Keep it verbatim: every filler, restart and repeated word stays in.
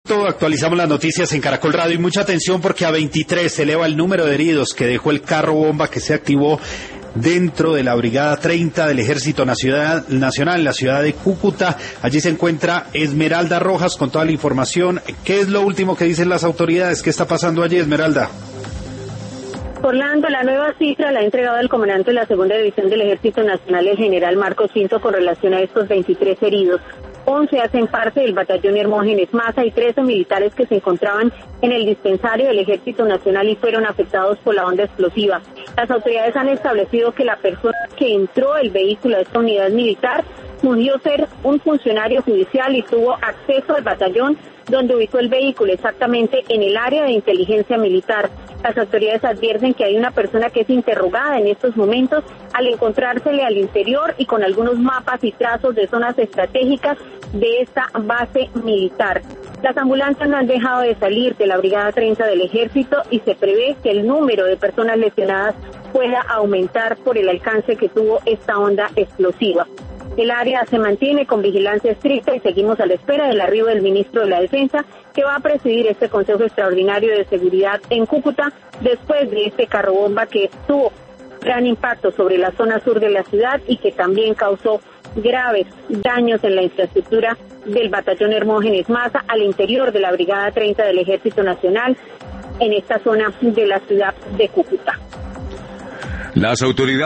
Todo actualizamos las noticias en Caracol Radio y mucha atención porque a veintitrés se eleva el número de heridos que dejó el carro bomba que se activó dentro de la Brigada treinta del Ejército Nacional, Nacional en la ciudad de Cúcuta. Allí se encuentra Esmeralda Rojas con toda la información. ¿Qué es lo último que dicen las autoridades? ¿Qué está pasando allí, Esmeralda? Orlando, la nueva cifra la ha entregado el comandante de la Segunda División del Ejército Nacional, el general Marcos Pinto, con relación a estos veintitrés heridos. once hacen parte del batallón Hermógenes Maza y trece militares que se encontraban en el dispensario del Ejército Nacional y fueron afectados por la onda explosiva. Las autoridades han establecido que la persona que entró el vehículo a esta unidad militar fingió ser un funcionario judicial y tuvo acceso al batallón donde ubicó el vehículo, exactamente en el área de inteligencia militar. Las autoridades advierten que hay una persona que es interrogada en estos momentos al encontrársele al interior y con algunos mapas y trazos de zonas estratégicas de esta base militar. Las ambulancias no han dejado de salir de la Brigada treinta del Ejército y se prevé que el número de personas lesionadas pueda aumentar por el alcance que tuvo esta onda explosiva. El área se mantiene con vigilancia estricta y seguimos a la espera del arribo del ministro de la Defensa, que va a presidir este Consejo Extraordinario de Seguridad en Cúcuta después de este carro bomba que tuvo gran impacto sobre la zona sur de la ciudad y que también causó graves daños en la infraestructura del batallón Hermógenes Maza al interior de la Brigada treinta del Ejército Nacional en esta zona de la ciudad de Cúcuta. Las autoridades